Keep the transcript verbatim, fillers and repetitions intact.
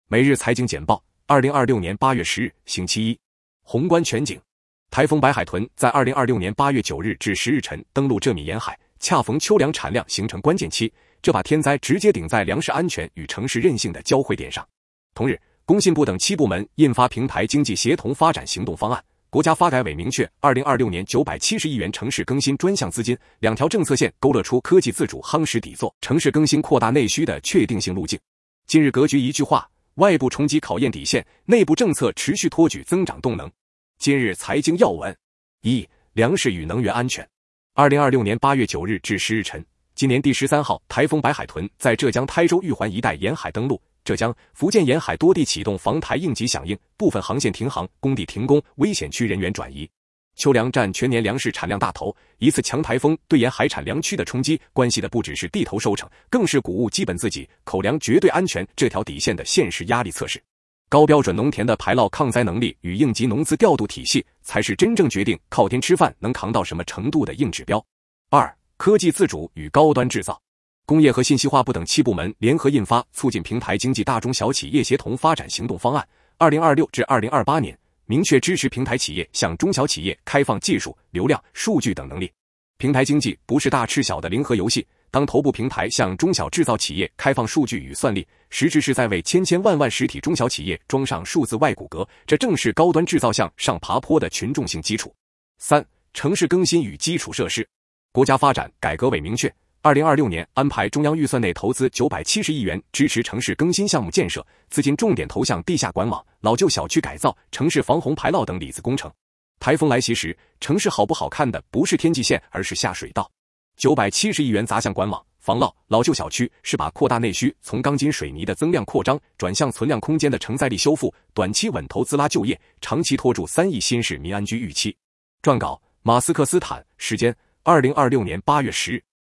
每日财经简报，二零二六年八月十日，星期一。宏观全景，台风白海豚在二零二六年八月九日至十日晨登陆浙闽沿海，恰逢秋粮产量形成关键期，这把天灾直接顶在粮食安全与城市韧性的交汇点上。同日，工信部等七部门印发平台经济协同发展行动方案。国家发改委明确，二零二六年九百七十亿元城市更新专项资金，两条政策线勾勒出科技自主夯实底座、城市更新扩大内需的确定性路径。今日格局一句话：外部冲击考验底线，内部政策持续托举增长动能。今日财经要闻：一、粮食与能源安全。二零二六年八月九日至十日晨，今年第十三号台风白海豚在浙江台州玉环一带沿海登陆。浙江、福建沿海多地启动防台应急响应，部分航线停航，工地停工，危险区人员转移。秋粮占全年粮食产量大头，一次强台风对沿海产粮区的冲击，关系的不只是地头收成，更是谷物基本自给、口粮绝对安全这条底线的现实压力测试。高标准农田的排涝抗灾能力与应急农资调度体系，才是真正决定靠天吃饭能扛到什么程度的硬指标。二、科技自主与高端制造。工业和信息化部等七部门联合印发《促进平台经济大中小企业协同发展行动方案》二零二六至二零二八年，明确支持平台企业向中小企业开放技术、流量、数据等能力。平台经济不是大吃小的零和游戏，当头部平台向中小制造企业开放数据与算力，实质是在为千千万万实体中小企业装上数字外骨骼，这正是高端制造向上爬坡的群众性基础。三、城市更新与基础设施。国家发展改革委明确，二零二六年安排中央预算内投资九百七十亿元支持城市更新项目建设，资金重点投向地下管网、老旧小区改造、城市防洪排涝等里子工程。台风来袭时，城市好不好看的不是天际线，而是下水道。九百七十亿元砸向管网、防涝、老旧小区，是把扩大内需从钢筋水泥的增量扩张转向存量空间的承载力修复，短期稳投资拉就业，长期拖住三亿新市民安居预期。撰稿：马斯克斯坦，时间：二零二六年八月十日。